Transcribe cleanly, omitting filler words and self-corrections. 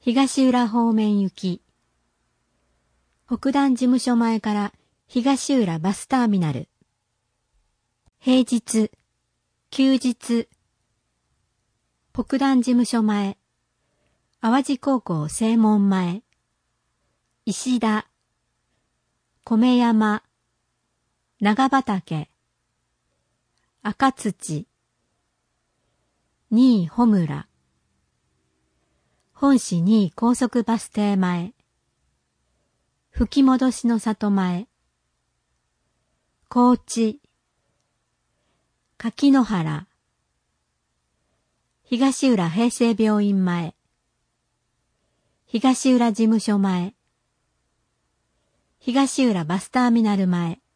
東浦方面行き。北団事務所前から東浦バスターミナル。平日、休日。北団事務所前。淡路高校正門前。石田。米山。長畑。赤土。新穂村。本市2位高速バス停前。吹き戻しの里前。高知。柿の原。東浦平成病院前。東浦事務所前。東浦バスターミナル前。